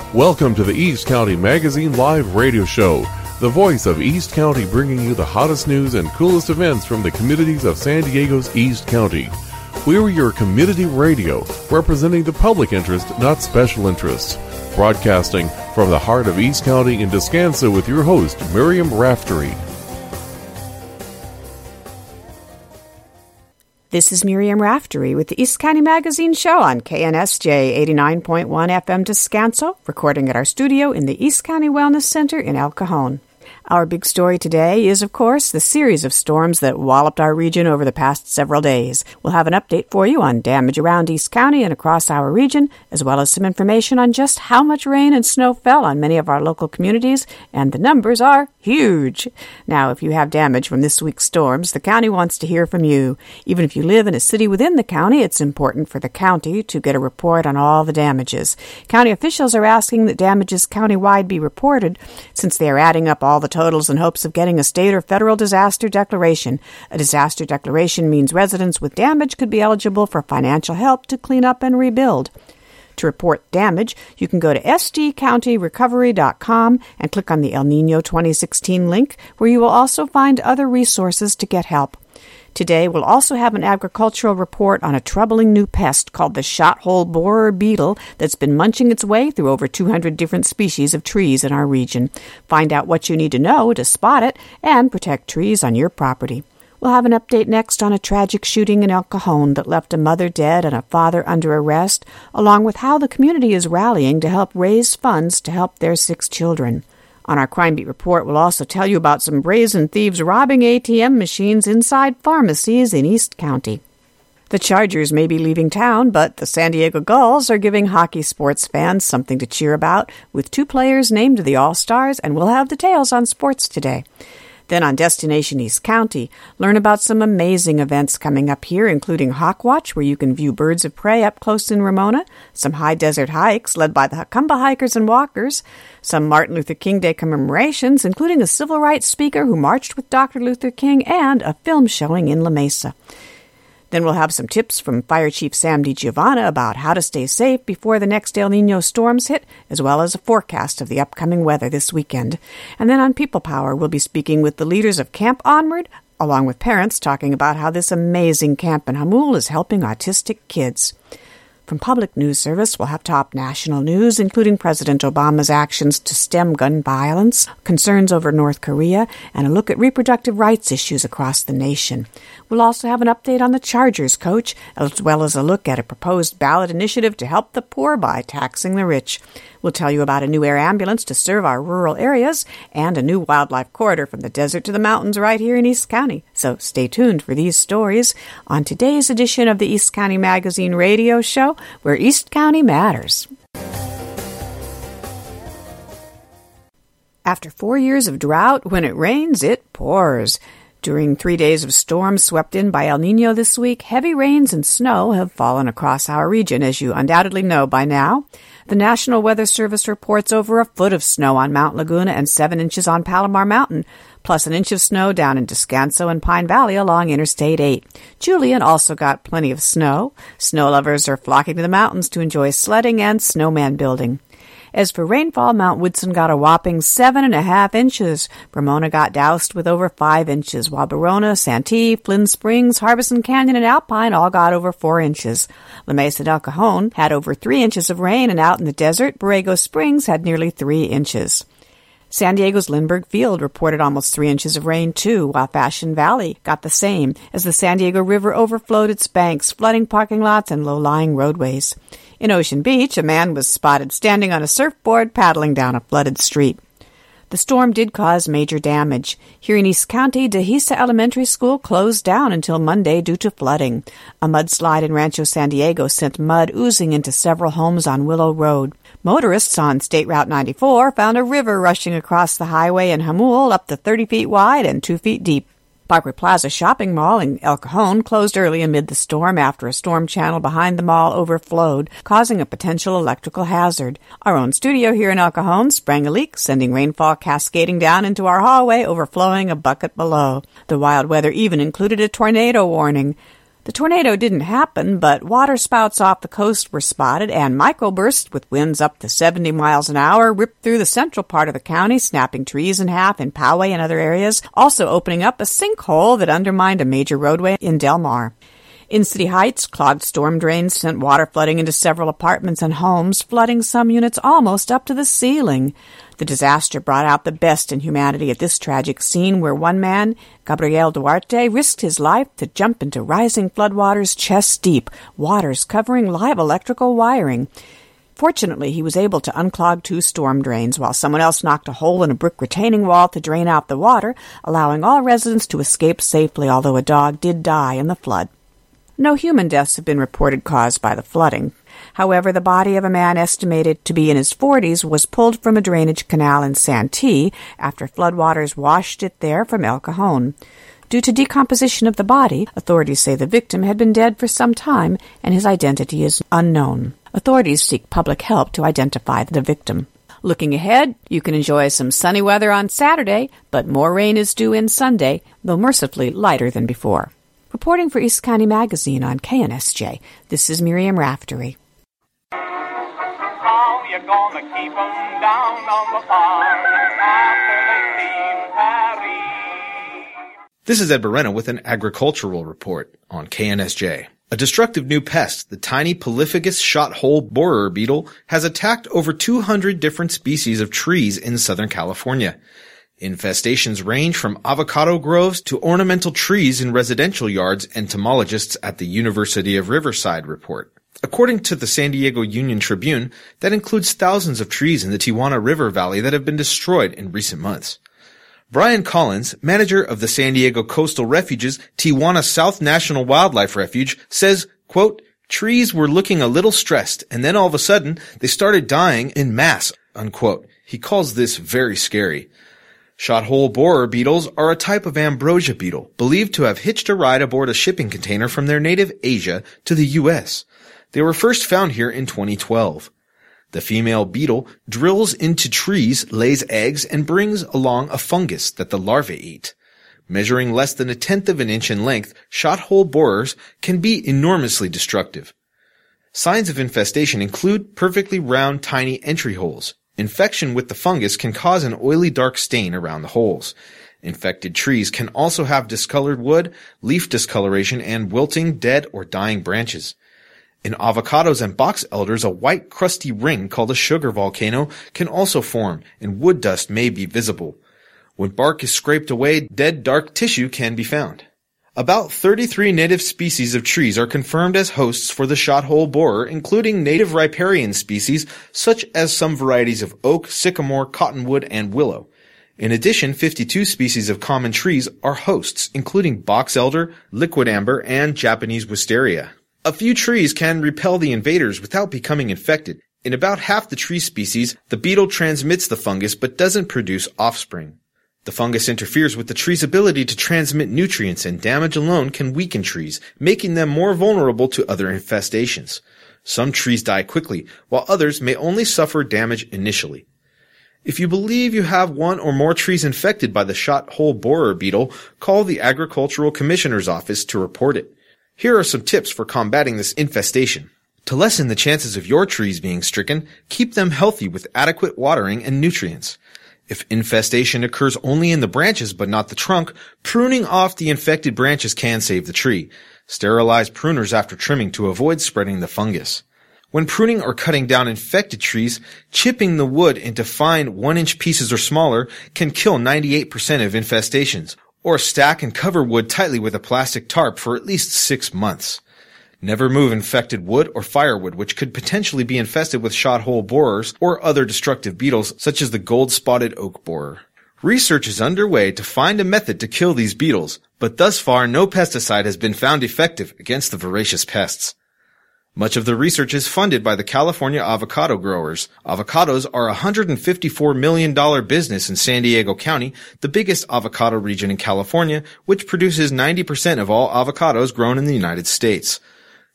Welcome to the East County Magazine Live Radio Show, the voice of East County, bringing you the hottest news and coolest events from the communities of San Diego's East County. We're your community radio, representing the public interest, not special interests. Broadcasting from the heart of East County in Descanso with your host, Miriam Raftery. This is Miriam Raftery with the East County Magazine Show on KNSJ 89.1 FM Descanso, recording at our studio in the East County Wellness Center in El Cajon. Our big story today is, of course, the series of storms that walloped our region over the past several days. We'll have an update for you on damage around East County and across our region, as well as some information on just how much rain and snow fell on many of our local communities, and the numbers are huge. Now, if you have damage from this week's storms, the county wants to hear from you. Even if you live in a city within the county, it's important for the county to get a report on all the damages. County officials are asking that damages countywide be reported, since they are adding up all the totals in hopes of getting a state or federal disaster declaration. A disaster declaration means residents with damage could be eligible for financial help to clean up and rebuild. To report damage, you can go to sdcountyrecovery.com and click on the El Nino 2016 link, where you will also find other resources to get help. Today, we'll also have an agricultural report on a troubling new pest called the shot-hole borer beetle that's been munching its way through over 200 different species of trees in our region. Find out what you need to know to spot it and protect trees on your property. We'll have an update next on a tragic shooting in El Cajon that left a mother dead and a father under arrest, along with how the community is rallying to help raise funds to help their 6 children. On our Crime Beat report, we'll also tell you about some brazen thieves robbing ATM machines inside pharmacies in East County. The Chargers may be leaving town, but the San Diego Gulls are giving hockey sports fans something to cheer about, with 2 players named the All-Stars, and we'll have details on sports today. Then on Destination East County, learn about some amazing events coming up here, including Hawk Watch, where you can view birds of prey up close in Ramona, some high desert hikes led by the Jacumba hikers and walkers, some Martin Luther King Day commemorations, including a civil rights speaker who marched with Dr. Luther King, and a film showing in La Mesa. Then we'll have some tips from Fire Chief Sam DiGiovanna about how to stay safe before the next El Nino storms hit, as well as a forecast of the upcoming weather this weekend. And then on People Power, we'll be speaking with the leaders of Camp Onward, along with parents talking about how this amazing camp in Jamul is helping autistic kids. From Public News Service, we'll have top national news, including President Obama's actions to stem gun violence, concerns over North Korea, and a look at reproductive rights issues across the nation. We'll also have an update on the Chargers coach, as well as a look at a proposed ballot initiative to help the poor by taxing the rich. We'll tell you about a new air ambulance to serve our rural areas and a new wildlife corridor from the desert to the mountains right here in East County. So stay tuned for these stories on today's edition of the East County Magazine Radio Show, where East County matters. After 4 years of drought, when it rains, it pours. During 3 days of storms swept in by El Nino this week, heavy rains and snow have fallen across our region, as you undoubtedly know by now. The National Weather Service reports over a foot of snow on Mount Laguna and 7 inches on Palomar Mountain, plus an inch of snow down in Descanso and Pine Valley along Interstate 8. Julian also got plenty of snow. Snow lovers are flocking to the mountains to enjoy sledding and snowman building. As for rainfall, Mount Woodson got a whopping 7.5 inches. Ramona got doused with over 5 inches, while Barona, Santee, Flynn Springs, Harbison Canyon, and Alpine all got over 4 inches. La Mesa and El Cajon had over 3 inches of rain, and out in the desert, Borrego Springs had nearly 3 inches. San Diego's Lindbergh Field reported almost 3 inches of rain, too, while Fashion Valley got the same, as the San Diego River overflowed its banks, flooding parking lots and low-lying roadways. In Ocean Beach, a man was spotted standing on a surfboard paddling down a flooded street. The storm did cause major damage. Here in East County, Dehesa Elementary School closed down until Monday due to flooding. A mudslide in Rancho San Diego sent mud oozing into several homes on Willow Road. Motorists on State Route 94 found a river rushing across the highway in Jamul up to 30 feet wide and 2 feet deep. Parkway Plaza Shopping Mall in El Cajon closed early amid the storm after a storm channel behind the mall overflowed, causing a potential electrical hazard. Our own studio here in El Cajon sprang a leak, sending rainfall cascading down into our hallway, overflowing a bucket below. The wild weather even included a tornado warning. The tornado didn't happen, but waterspouts off the coast were spotted, and microbursts with winds up to 70 miles an hour ripped through the central part of the county, snapping trees in half in Poway and other areas, also opening up a sinkhole that undermined a major roadway in Del Mar. In City Heights, clogged storm drains sent water flooding into several apartments and homes, flooding some units almost up to the ceiling. The disaster brought out the best in humanity at this tragic scene where one man, Gabriel Duarte, risked his life to jump into rising floodwaters chest deep, waters covering live electrical wiring. Fortunately, he was able to unclog 2 storm drains, while someone else knocked a hole in a brick retaining wall to drain out the water, allowing all residents to escape safely, although a dog did die in the flood. No human deaths have been reported caused by the flooding. However, the body of a man estimated to be in his 40s was pulled from a drainage canal in Santee after floodwaters washed it there from El Cajon. Due to decomposition of the body, authorities say the victim had been dead for some time and his identity is unknown. Authorities seek public help to identify the victim. Looking ahead, you can enjoy some sunny weather on Saturday, but more rain is due in Sunday, though mercifully lighter than before. Reporting for East County Magazine on KNSJ, this is Miriam Raftery. How you gonna keep 'em down on the farm after they leave Paris? This is Ed Berena with an agricultural report on KNSJ. A destructive new pest, the tiny Polyphagus shot-hole borer beetle, has attacked over 200 different species of trees in Southern California. Infestations range from avocado groves to ornamental trees in residential yards, entomologists at the University of Riverside report. According to the San Diego Union Tribune, that includes thousands of trees in the Tijuana River Valley that have been destroyed in recent months. Brian Collins, manager of the San Diego Coastal Refuge's Tijuana South National Wildlife Refuge, says, quote, "Trees were looking a little stressed, and then all of a sudden, they started dying in mass," unquote. He calls this very scary. Shot-hole borer beetles are a type of ambrosia beetle, believed to have hitched a ride aboard a shipping container from their native Asia to the U.S. They were first found here in 2012. The female beetle drills into trees, lays eggs, and brings along a fungus that the larvae eat. Measuring less than 1/10 of an inch in length, shot-hole borers can be enormously destructive. Signs of infestation include perfectly round, tiny entry holes. Infection with the fungus can cause an oily dark stain around the holes. Infected trees can also have discolored wood, leaf discoloration, and wilting, dead, or dying branches. In avocados and box elders, a white crusty ring called a sugar volcano can also form, and wood dust may be visible. When bark is scraped away, dead dark tissue can be found. About 33 native species of trees are confirmed as hosts for the shot-hole borer, including native riparian species such as some varieties of oak, sycamore, cottonwood, and willow. In addition, 52 species of common trees are hosts, including box elder, liquid amber, and Japanese wisteria. A few trees can repel the invaders without becoming infected. In about half the tree species, the beetle transmits the fungus but doesn't produce offspring. The fungus interferes with the tree's ability to transmit nutrients, and damage alone can weaken trees, making them more vulnerable to other infestations. Some trees die quickly, while others may only suffer damage initially. If you believe you have one or more trees infected by the shot-hole borer beetle, call the Agricultural Commissioner's Office to report it. Here are some tips for combating this infestation. To lessen the chances of your trees being stricken, keep them healthy with adequate watering and nutrients. If infestation occurs only in the branches but not the trunk, pruning off the infected branches can save the tree. Sterilize pruners after trimming to avoid spreading the fungus. When pruning or cutting down infected trees, chipping the wood into fine 1-inch pieces or smaller can kill 98% of infestations. Or stack and cover wood tightly with a plastic tarp for at least 6 months. Never move infected wood or firewood, which could potentially be infested with shot-hole borers or other destructive beetles, such as the gold-spotted oak borer. Research is underway to find a method to kill these beetles, but thus far no pesticide has been found effective against the voracious pests. Much of the research is funded by the California avocado growers. Avocados are a $154 million business in San Diego County, the biggest avocado region in California, which produces 90% of all avocados grown in the United States.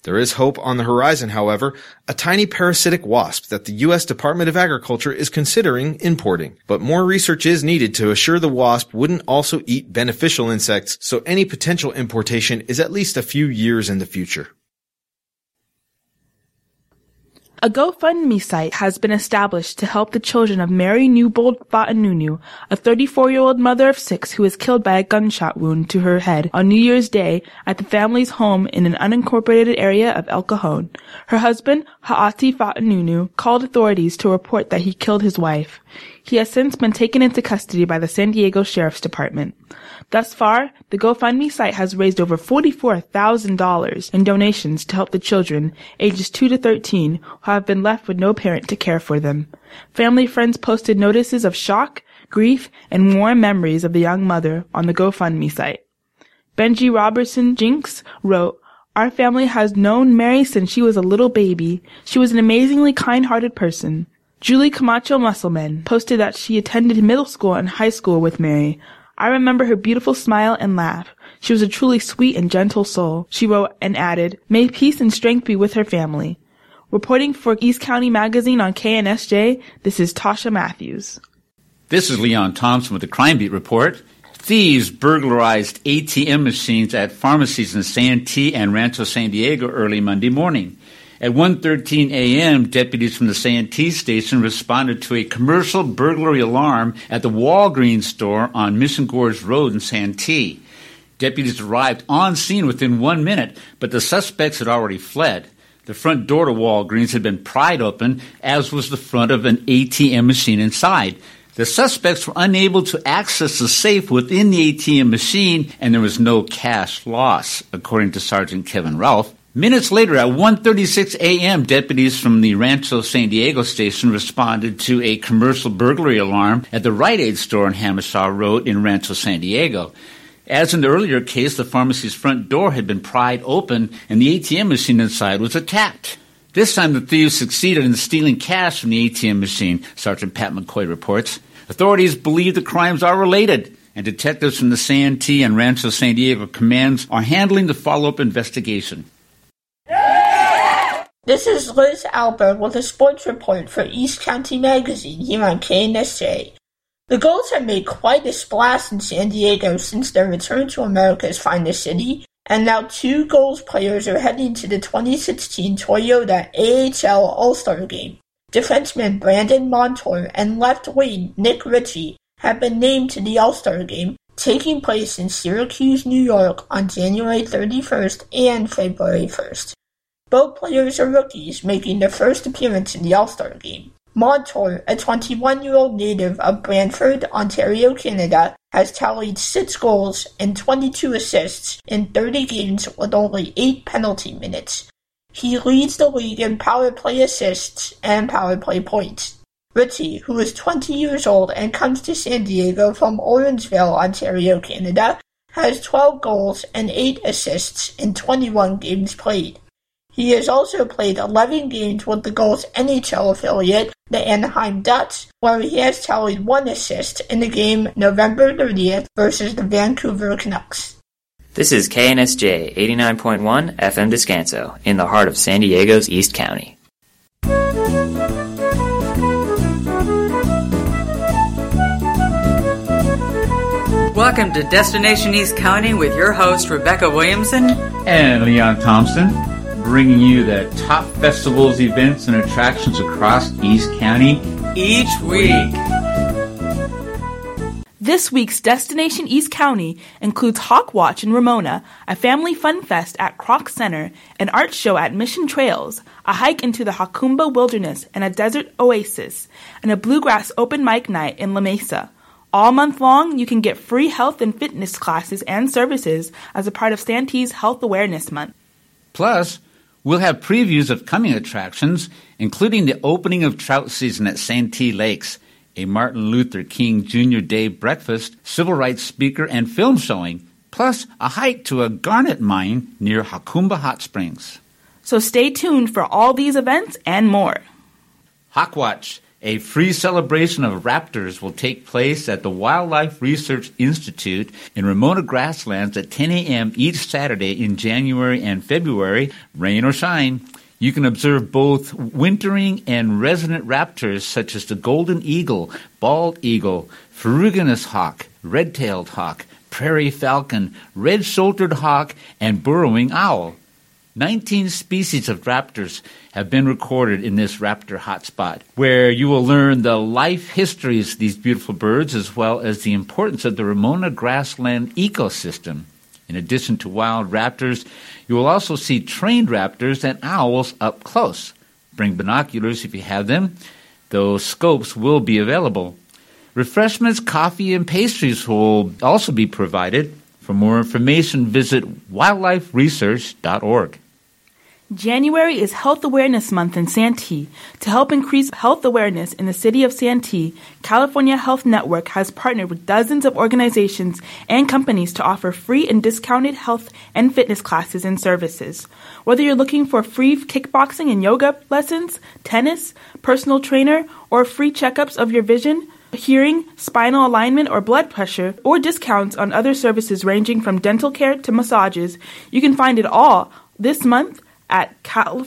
There is hope on the horizon, however, a tiny parasitic wasp that the U.S. Department of Agriculture is considering importing. But more research is needed to assure the wasp wouldn't also eat beneficial insects, so any potential importation is at least a few years in the future. A GoFundMe site has been established to help the children of Mary Newbold Fatanunu, a 34-year-old mother of 6 who was killed by a gunshot wound to her head on New Year's Day at the family's home in an unincorporated area of El Cajon. Her husband, Ha'ati Fatanunu, called authorities to report that he killed his wife. He has since been taken into custody by the San Diego Sheriff's Department. Thus far, the GoFundMe site has raised over $44,000 in donations to help the children, ages 2 to 13, who have been left with no parent to care for them. Family friends posted notices of shock, grief, and warm memories of the young mother on the GoFundMe site. Benji Robertson Jinks wrote, "Our family has known Mary since she was a little baby. She was an amazingly kind-hearted person." Julie Camacho Musselman posted that she attended middle school and high school with Mary. "I remember her beautiful smile and laugh. She was a truly sweet and gentle soul," she wrote and added, "May peace and strength be with her family." Reporting for East County Magazine on KNSJ, this is Tasha Matthews. This is Leon Thompson with the Crime Beat Report. Thieves burglarized ATM machines at pharmacies in Santee and Rancho San Diego early Monday morning. At 1:13 a.m., deputies from the Santee station responded to a commercial burglary alarm at the Walgreens store on Mission Gorge Road in Santee. Deputies arrived on scene within 1 minute, but the suspects had already fled. The front door to Walgreens had been pried open, as was the front of an ATM machine inside. The suspects were unable to access the safe within the ATM machine, and there was no cash loss, according to Sergeant Kevin Ralph. Minutes later, at 1:36 a.m., deputies from the Rancho San Diego station responded to a commercial burglary alarm at the Rite Aid store on Hamishaw Road in Rancho San Diego. As in the earlier case, the pharmacy's front door had been pried open and the ATM machine inside was attacked. This time, the thieves succeeded in stealing cash from the ATM machine, Sergeant Pat McCoy reports. Authorities believe the crimes are related, and detectives from the Santee and Rancho San Diego commands are handling the follow-up investigation. This is Liz Albert with a sports report for East County Magazine here on KNSJ. The Gulls have made quite a splash in San Diego since their return to America's finest city, and now 2 Gulls players are heading to the 2016 Toyota AHL All-Star Game. Defenseman Brandon Montour and left wing Nick Ritchie have been named to the All-Star Game, taking place in Syracuse, New York on January 31st and February 1st. Both players are rookies, making their first appearance in the All-Star Game. Montour, a 21-year-old native of Brantford, Ontario, Canada, has tallied 6 goals and 22 assists in 30 games with only 8 penalty minutes. He leads the league in power play assists and power play points. Ritchie, who is 20 years old and comes to San Diego from Orangeville, Ontario, Canada, has 12 goals and 8 assists in 21 games played. He has also played 11 games with the Gulls' NHL affiliate, the Anaheim Ducks, where he has tallied 1 assist in the game November 30th versus the Vancouver Canucks. This is KNSJ 89.1 FM Descanso, in the heart of San Diego's East County. Welcome to Destination East County with your host, Rebecca Williamson and Leon Thompson, bringing you the top festivals, events, and attractions across East County each week. This week's Destination East County includes Hawk Watch in Ramona, a family fun fest at Kroc Center, an art show at Mission Trails, a hike into the Jacumba Wilderness and a desert oasis, and a bluegrass open mic night in La Mesa. All month long, you can get free health and fitness classes and services as a part of Santee's Health Awareness Month. Plus, we'll have previews of coming attractions, including the opening of trout season at Santee Lakes, a Martin Luther King Jr. Day breakfast, civil rights speaker, and film showing, plus a hike to a garnet mine near Jacumba Hot Springs. So stay tuned for all these events and more. Hawk Watch, A free celebration of raptors will take place at the Wildlife Research Institute in Ramona Grasslands at 10 a.m. each Saturday in January and February, rain or shine. You can observe both wintering and resident raptors such as the golden eagle, bald eagle, ferruginous hawk, red-tailed hawk, prairie falcon, red-shouldered hawk, and burrowing owl. 19 species of raptors have been recorded in this raptor hotspot, where you will learn the life histories of these beautiful birds as well as the importance of the Ramona grassland ecosystem. In addition to wild raptors, you will also see trained raptors and owls up close. Bring binoculars if you have them. Those scopes will be available. Refreshments, coffee, and pastries will also be provided. For more information, visit wildliferesearch.org. January is Health Awareness Month in Santee. To help increase health awareness in the city of Santee, California Health Network has partnered with dozens of organizations and companies to offer free and discounted health and fitness classes and services. Whether you're looking for free kickboxing and yoga lessons, tennis, personal trainer, or free checkups of your vision, hearing, spinal alignment, or blood pressure, or discounts on other services ranging from dental care to massages, you can find it all this month at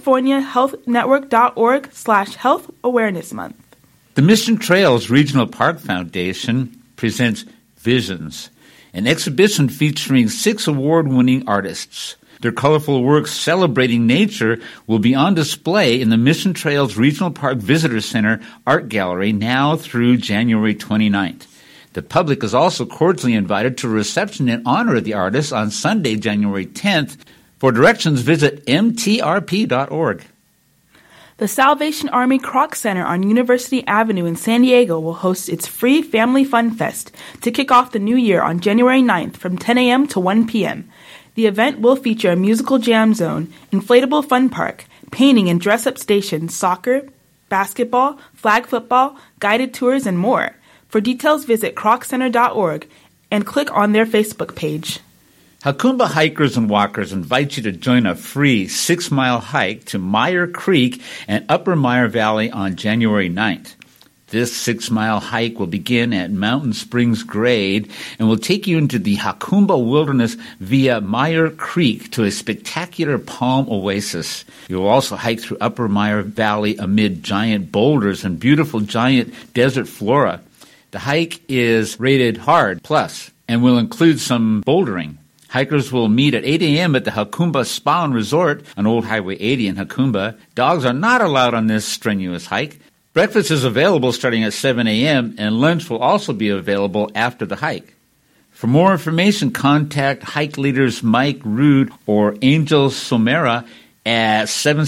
californiahealthnetwork.org/Health Awareness Month. The Mission Trails Regional Park Foundation presents Visions, an exhibition featuring 6 award-winning artists. Their colorful works celebrating nature will be on display in the Mission Trails Regional Park Visitor Center Art Gallery now through January 29th. The public is also cordially invited to a reception in honor of the artists on Sunday, January 10th. For directions, visit mtrp.org. The Salvation Army Kroc Center on University Avenue in San Diego will host its free Family Fun Fest to kick off the new year on January 9th from 10 a.m. to 1 p.m. The event will feature a musical jam zone, inflatable fun park, painting and dress-up stations, soccer, basketball, flag football, guided tours, and more. For details, visit croccenter.org and click on their Facebook page. Hakumba hikers and walkers invite you to join a free 6-mile hike to Meyer Creek and Upper Meyer Valley on January 9th. This 6-mile hike will begin at Mountain Springs Grade and will take you into the Hakumba Wilderness via Meyer Creek to a spectacular palm oasis. You will also hike through Upper Meyer Valley amid giant boulders and beautiful giant desert flora. The hike is rated hard plus and will include some bouldering. Hikers will meet at 8 a.m. at the Hakumba Spa and Resort on Old Highway 80 in Hakumba. Dogs are not allowed on this strenuous hike. Breakfast is available starting at 7 a.m., and lunch will also be available after the hike. For more information, contact hike leaders Mike Rude or Angel Somera at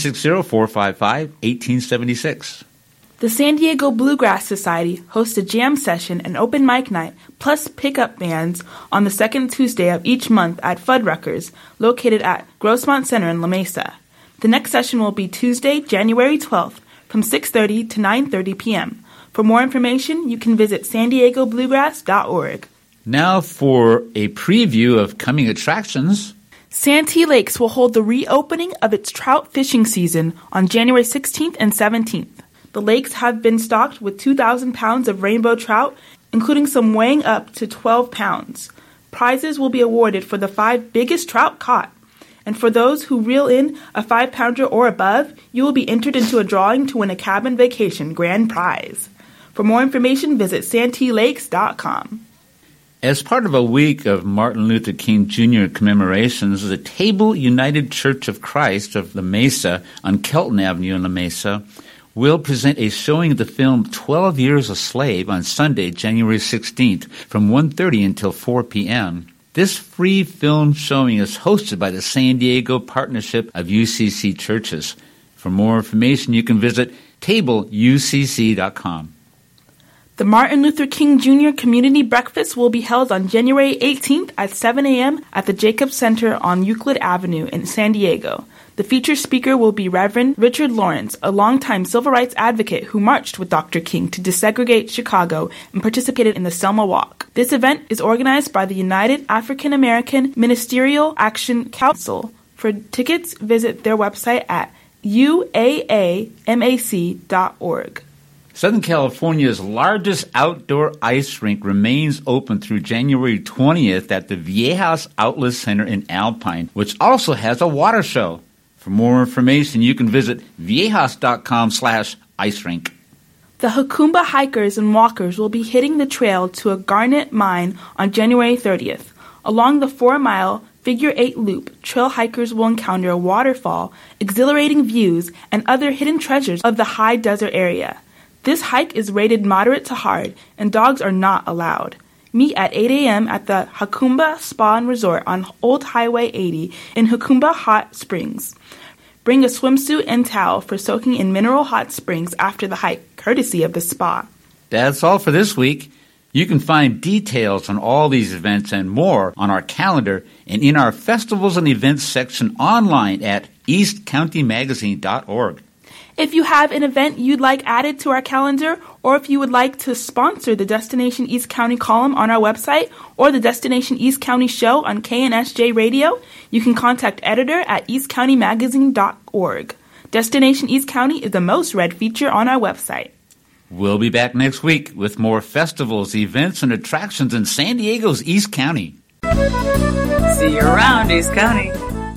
760-455-1876. The San Diego Bluegrass Society hosts a jam session and open mic night, plus pickup bands on the second Tuesday of each month at Fuddruckers, located at Grossmont Center in La Mesa. The next session will be Tuesday, January 12th, from 6:30 to 9:30 p.m. For more information, you can visit sandiegobluegrass.org. Now for a preview of coming attractions. Santee Lakes will hold the reopening of its trout fishing season on January 16th and 17th. The lakes have been stocked with 2,000 pounds of rainbow trout, including some weighing up to 12 pounds. Prizes will be awarded for the 5 biggest trout caught. And for those who reel in a 5-pounder or above, you will be entered into a drawing to win a cabin vacation grand prize. For more information, visit santeelakes.com. As part of a week of Martin Luther King Jr. commemorations, the Table United Church of Christ of La Mesa on Kelton Avenue in La Mesa will present a showing of the film 12 Years a Slave on Sunday, January 16th from 1:30 until 4 p.m. This free film showing is hosted by the San Diego Partnership of UCC Churches. For more information, you can visit tableucc.com. The Martin Luther King Jr. Community Breakfast will be held on January 18th at 7 a.m. at the Jacobs Center on Euclid Avenue in San Diego. The featured speaker will be Reverend Richard Lawrence, a longtime civil rights advocate who marched with Dr. King to desegregate Chicago and participated in the Selma Walk. This event is organized by the United African American Ministerial Action Council. For tickets, visit their website at uaamac.org. Southern California's largest outdoor ice rink remains open through January 20th at the Viejas Outlet Center in Alpine, which also has a water show. For more information, you can visit viejas.com/ice rink. The Jacumba hikers and walkers will be hitting the trail to a garnet mine on January 30th. Along the 4-mile Figure 8 loop, trail hikers will encounter a waterfall, exhilarating views, and other hidden treasures of the high desert area. This hike is rated moderate to hard, and dogs are not allowed. Meet at 8 a.m. at the Jacumba Spa and Resort on Old Highway 80 in Jacumba Hot Springs. Bring a swimsuit and towel for soaking in mineral hot springs after the hike, courtesy of the spa. That's all for this week. You can find details on all these events and more on our calendar and in our festivals and events section online at eastcountymagazine.org. If you have an event you'd like added to our calendar, or if you would like to sponsor the Destination East County column on our website or the Destination East County show on KNSJ Radio, you can contact editor at eastcountymagazine.org. Destination East County is the most read feature on our website. We'll be back next week with more festivals, events, and attractions in San Diego's East County. See you around, East County.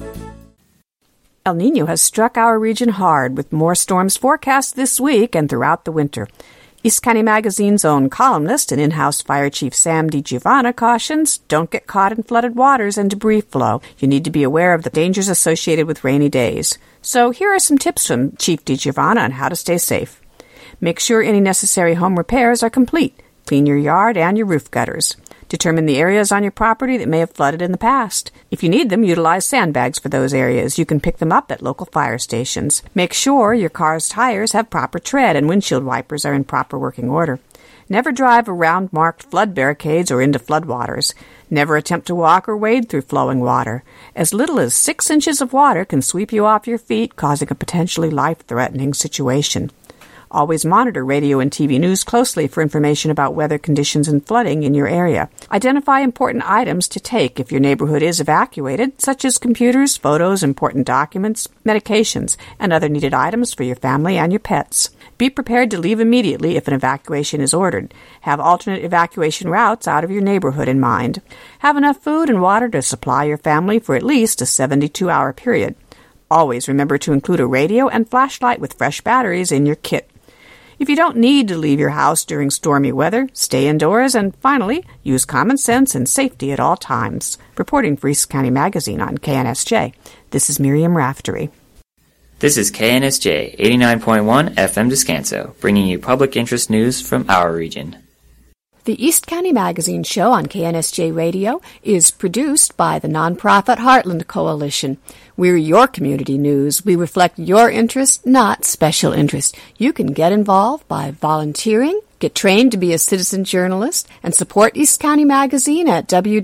El Niño has struck our region hard, with more storms forecast this week and throughout the winter. East County Magazine's own columnist and in-house Fire Chief Sam DiGiovanna cautions, don't get caught in flooded waters and debris flow. You need to be aware of the dangers associated with rainy days. So here are some tips from Chief DiGiovanna on how to stay safe. Make sure any necessary home repairs are complete. Clean your yard and your roof gutters. Determine the areas on your property that may have flooded in the past. If you need them, utilize sandbags for those areas. You can pick them up at local fire stations. Make sure your car's tires have proper tread and windshield wipers are in proper working order. Never drive around marked flood barricades or into floodwaters. Never attempt to walk or wade through flowing water. As little as 6 inches of water can sweep you off your feet, causing a potentially life-threatening situation. Always monitor radio and TV news closely for information about weather conditions and flooding in your area. Identify important items to take if your neighborhood is evacuated, such as computers, photos, important documents, medications, and other needed items for your family and your pets. Be prepared to leave immediately if an evacuation is ordered. Have alternate evacuation routes out of your neighborhood in mind. Have enough food and water to supply your family for at least a 72-hour period. Always remember to include a radio and flashlight with fresh batteries in your kit. If you don't need to leave your house during stormy weather, stay indoors, and finally, use common sense and safety at all times. Reporting for East County Magazine on KNSJ, this is Miriam Raftery. This is KNSJ 89.1 FM Descanso, bringing you public interest news from our region. The East County Magazine show on KNSJ Radio is produced by the nonprofit Heartland Coalition. We're your community news. We reflect your interest, not special interest. You can get involved by volunteering, get trained to be a citizen journalist, and support East County Magazine at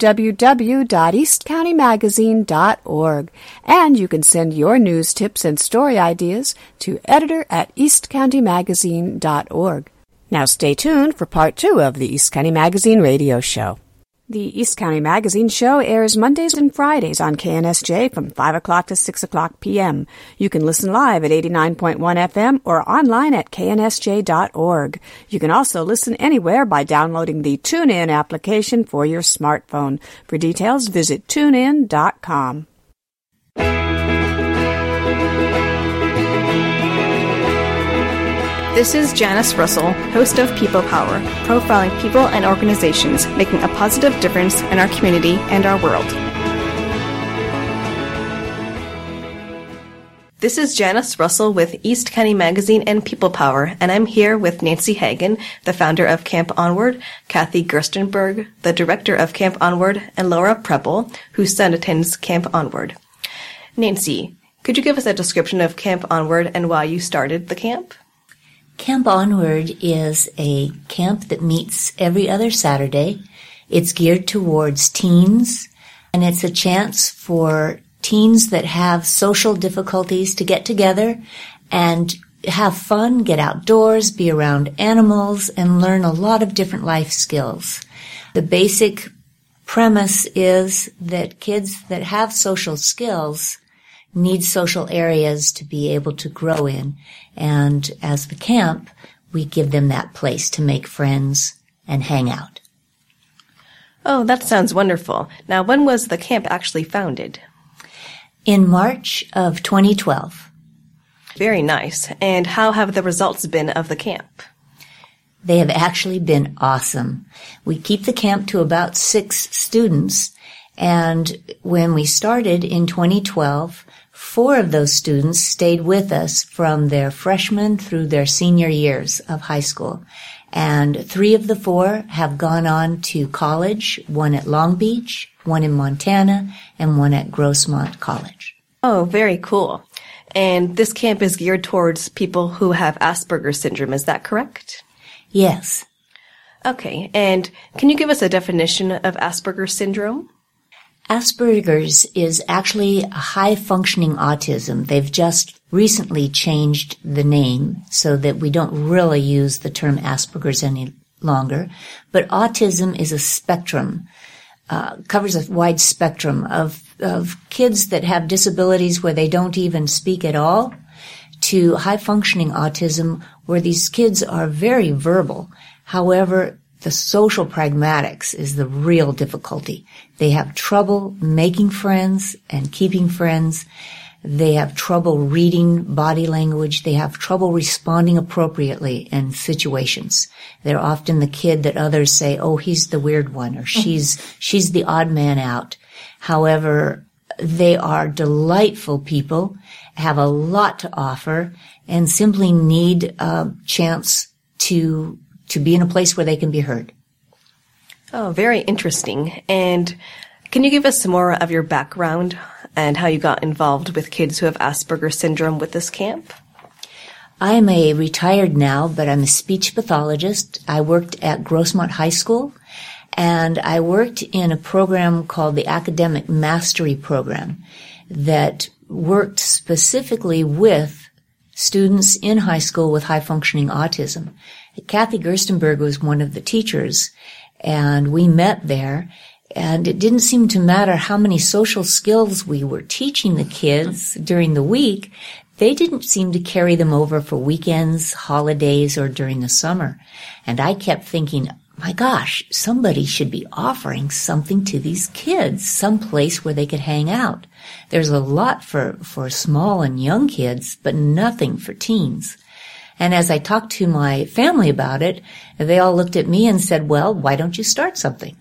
www.eastcountymagazine.org. And you can send your news tips and story ideas to editor@eastcountymagazine.org. Now stay tuned for part 2 of the East County Magazine radio show. The East County Magazine show airs Mondays and Fridays on KNSJ from 5 o'clock to 6 o'clock p.m. You can listen live at 89.1 FM or online at knsj.org. You can also listen anywhere by downloading the TuneIn application for your smartphone. For details, visit tunein.com. This is Janice Russell, host of People Power, profiling people and organizations making a positive difference in our community and our world. This is Janice Russell with East County Magazine and People Power, and I'm here with Nancy Hagen, the founder of Camp Onward, Kathy Gerstenberg, the director of Camp Onward, and Laura Preble, whose son attends Camp Onward. Nancy, could you give us a description of Camp Onward and why you started the camp? Camp Onward is a camp that meets every other Saturday. It's geared towards teens, and it's a chance for teens that have social difficulties to get together and have fun, get outdoors, be around animals, and learn a lot of different life skills. The basic premise is that kids that have social skills need social areas to be able to grow in. And as the camp, we give them that place to make friends and hang out. Oh, that sounds wonderful. Now, when was the camp actually founded? In March of 2012. Very nice. And how have the results been of the camp? They have actually been awesome. We keep the camp to about 6 students, and when we started in 2012, 4 of those students stayed with us from their freshman through their senior years of high school. And 3 of the 4 have gone on to college, one at Long Beach, one in Montana, and one at Grossmont College. Oh, very cool. And this camp is geared towards people who have Asperger's syndrome, is that correct? Yes. Okay, and can you give us a definition of Asperger's syndrome? Asperger's is actually a high-functioning autism. They've just recently changed the name so that we don't really use the term Asperger's any longer. But autism is a spectrum, covers a wide spectrum of kids that have disabilities where they don't even speak at all, to high-functioning autism where these kids are very verbal. However, the social pragmatics is the real difficulty. They have trouble making friends and keeping friends. They have trouble reading body language. They have trouble responding appropriately in situations. They're often the kid that others say, oh, he's the weird one, or she's the odd man out. However, they are delightful people, have a lot to offer, and simply need a chance to be in a place where they can be heard. Oh, very interesting. And can you give us some more of your background and how you got involved with kids who have Asperger's syndrome with this camp? I'm a retired now, but I'm a speech pathologist. I worked at Grossmont High School, and I worked in a program called the Academic Mastery Program that worked specifically with students in high school with high-functioning autism. Kathy Gerstenberg was one of the teachers, and we met there, and it didn't seem to matter how many social skills we were teaching the kids during the week. They didn't seem to carry them over for weekends, holidays, or during the summer. And I kept thinking, my gosh, somebody should be offering something to these kids, some place where they could hang out. There's a lot for small and young kids, but nothing for teens. And as I talked to my family about it, they all looked at me and said, well, why don't you start something?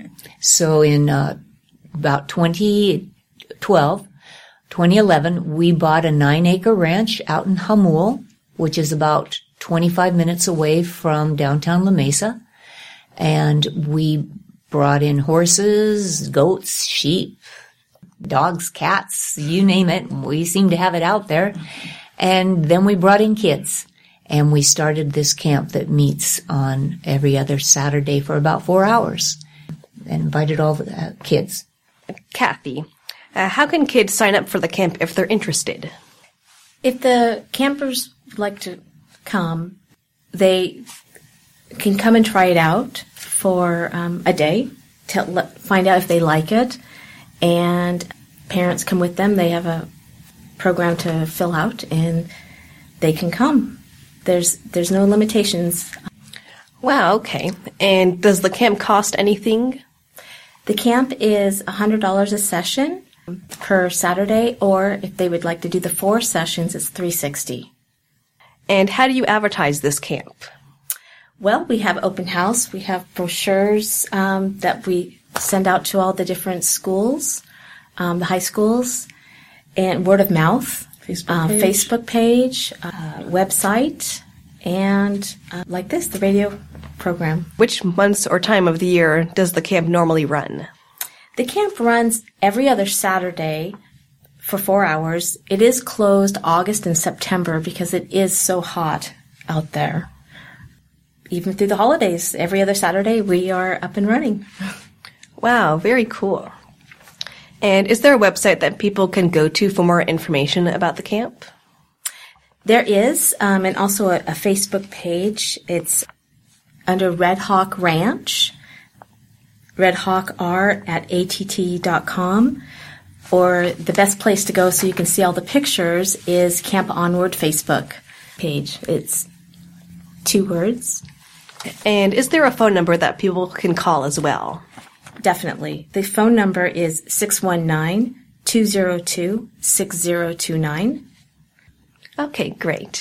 So in about 2011, we bought a 9-acre ranch out in Hamul, which is about 25 minutes away from downtown La Mesa. And we brought in horses, goats, sheep, dogs, cats, you name it. We seem to have it out there. And then we brought in kids. And we started this camp that meets on every other Saturday for about 4 hours and invited all the kids. Kathy, how can kids sign up for the camp if they're interested? If the campers would like to come, they can come and try it out for a day to find out if they like it. And parents come with them. They have a program to fill out, and they can come. There's no limitations. Wow, okay. And does the camp cost anything? The camp is $100 a session per Saturday, or if they would like to do the 4 sessions, it's $360. And how do you advertise this camp? Well, we have open house. We have brochures that we send out to all the different schools, the high schools, and word of mouth. Facebook page, website, and like this, the radio program. Which months or time of the year does the camp normally run? The camp runs every other Saturday for 4 hours. It is closed August and September because it is so hot out there. Even through the holidays, every other Saturday, we are up and running. Wow, very cool. And is there a website that people can go to for more information about the camp? There is, and also a Facebook page. It's under Red Hawk Ranch, redhawkr@att.com. Or the best place to go so you can see all the pictures is Camp Onward Facebook page. It's 2 words. And is there a phone number that people can call as well? Definitely. The phone number is 619-202-6029. Okay, great.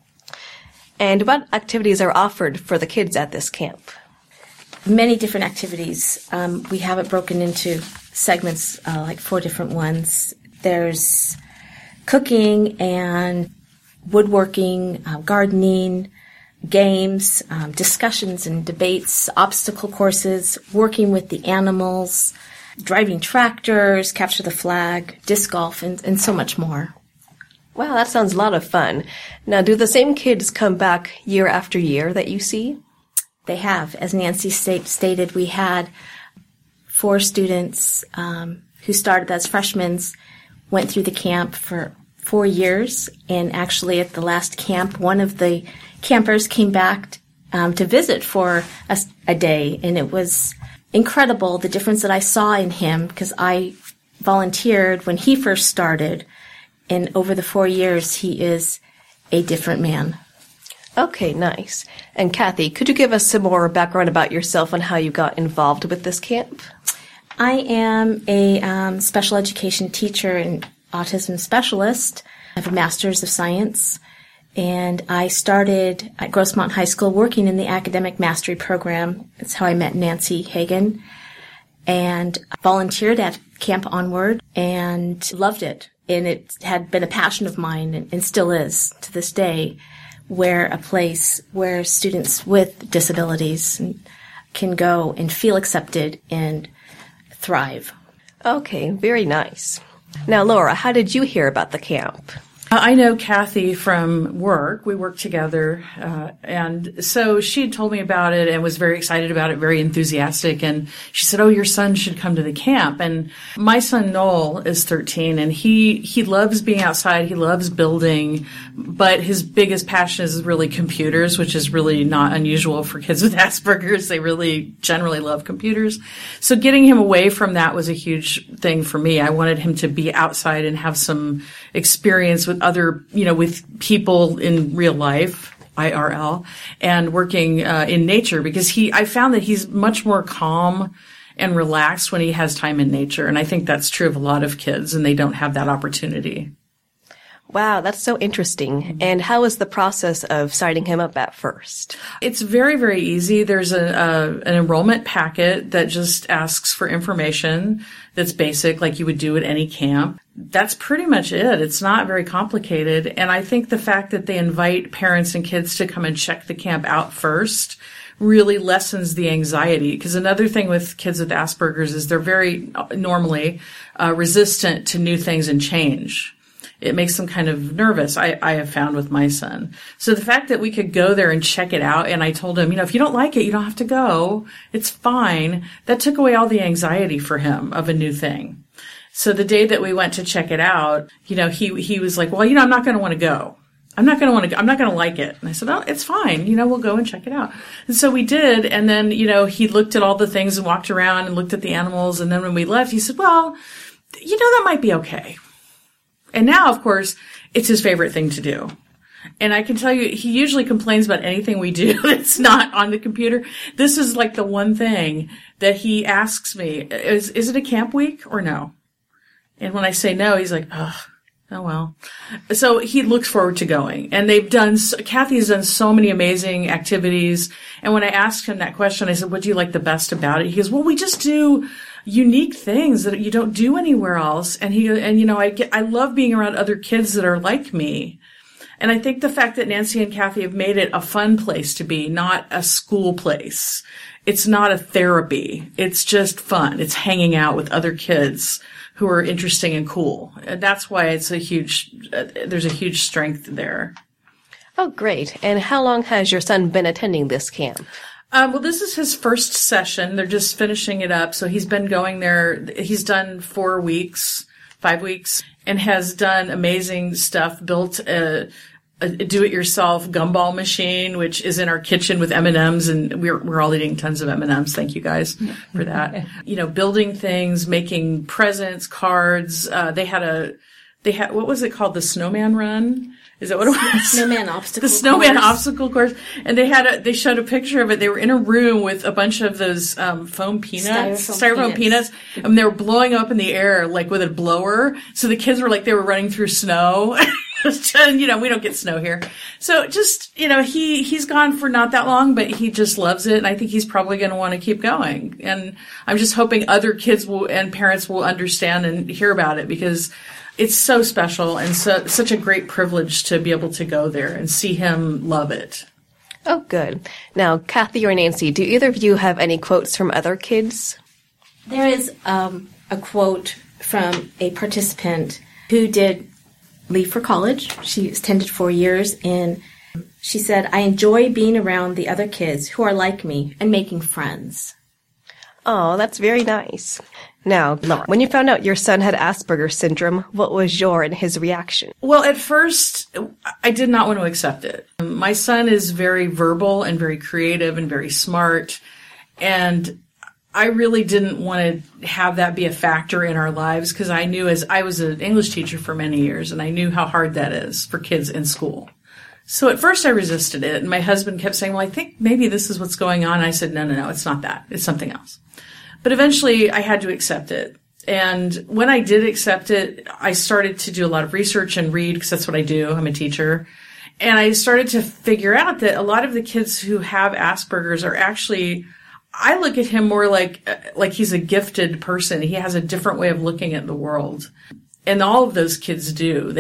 And what activities are offered for the kids at this camp? Many different activities. We have it broken into segments, like 4 different ones. There's cooking and woodworking, gardening, games, discussions and debates, obstacle courses, working with the animals, driving tractors, capture the flag, disc golf, and so much more. Wow, that sounds a lot of fun. Now, do the same kids come back year after year that you see? They have. As Nancy stated, we had 4 students who started as freshmen, went through the camp for 4 years, and actually at the last camp, one of the campers came back to visit for a day, and it was incredible the difference that I saw in him because I volunteered when he first started, and over the 4 years, he is a different man. Okay, nice. And Kathy, could you give us some more background about yourself and how you got involved with this camp? I am a special education teacher and autism specialist. I have a master's of science, and I started at Grossmont High School working in the academic mastery program. That's how I met Nancy Hagen, and volunteered at Camp Onward and loved it. And it had been a passion of mine and still is to this day, where a place where students with disabilities can go and feel accepted and thrive. Okay, very nice. Now, Laura, how did you hear about the camp? I know Kathy from work. We work together. And so she had told me about it and was very excited about it, very enthusiastic. And she said, oh, your son should come to the camp. And my son, Noel, is 13, and he loves being outside. He loves building, but his biggest passion is really computers, which is really not unusual for kids with Asperger's. They really generally love computers. So getting him away from that was a huge thing for me. I wanted him to be outside and have some experience with other, with people in real life, IRL, and working in nature, because I found that he's much more calm and relaxed when he has time in nature. And I think that's true of a lot of kids, and they don't have that opportunity. Wow, that's so interesting. And how was the process of signing him up at first? It's very, very easy. There's an enrollment packet that just asks for information that's basic, like you would do at any camp. That's pretty much it. It's not very complicated. And I think the fact that they invite parents and kids to come and check the camp out first really lessens the anxiety. Because another thing with kids with Asperger's is they're very normally resistant to new things and change. It makes them kind of nervous, I have found with my son. So the fact that we could go there and check it out, and I told him, if you don't like it, you don't have to go. It's fine. That took away all the anxiety for him of a new thing. So the day that we went to check it out, he was like, well, I'm not going to want to go. I'm not going to like it. And I said, oh, it's fine. We'll go and check it out. And so we did. And then, he looked at all the things and walked around and looked at the animals. And then when we left, he said, well, that might be okay. And now, of course, it's his favorite thing to do. And I can tell you, he usually complains about anything we do that's not on the computer. This is like the one thing that he asks me, is it a camp week or no? And when I say no, he's like, oh well. So he looks forward to going. And Kathy's done so many amazing activities. And when I asked him that question, I said, what do you like the best about it? He goes, well, we just do unique things that you don't do anywhere else. And I love being around other kids that are like me. And I think the fact that Nancy and Kathy have made it a fun place to be, not a school place. It's not a therapy. It's just fun. It's hanging out with other kids who are interesting and cool. And that's why it's there's a huge strength there. Oh, great. And how long has your son been attending this camp? Well, this is his first session. They're just finishing it up. So he's been going there. He's done 5 weeks, and has done amazing stuff, built a do-it-yourself gumball machine, which is in our kitchen with M&Ms, and we're all eating tons of M&Ms. Thank you guys for that. Building things, making presents, cards. They had what was it called? The snowman run. Is that what it was? Snowman obstacle The snowman course. obstacle course. And they showed a picture of it. They were in a room with a bunch of those, foam peanuts, styrofoam peanuts. And they were blowing up in the air, like with a blower. So the kids were like, they were running through snow. And, we don't get snow here. So just, he's gone for not that long, but he just loves it. And I think he's probably going to want to keep going. And I'm just hoping other kids and parents will understand and hear about it, because it's so special and such a great privilege to be able to go there and see him love it. Oh, good. Now, Kathy or Nancy, do either of you have any quotes from other kids? There is a quote from a participant who did leave for college. She attended 4 years, and she said, "I enjoy being around the other kids who are like me and making friends." Oh, that's very nice. Now, Laura, when you found out your son had Asperger's syndrome, what was your and his reaction? Well, at first, I did not want to accept it. My son is very verbal and very creative and very smart, and I really didn't want to have that be a factor in our lives, because I knew, as I was an English teacher for many years, and I knew how hard that is for kids in school. So at first I resisted it, and my husband kept saying, "Well, I think maybe this is what's going on." I said, no, it's not that. It's something else. But eventually I had to accept it. And when I did accept it, I started to do a lot of research and read, because that's what I do. I'm a teacher. And I started to figure out that a lot of the kids who have Asperger's are actually, I look at him more like he's a gifted person. He has a different way of looking at the world. And all of those kids do.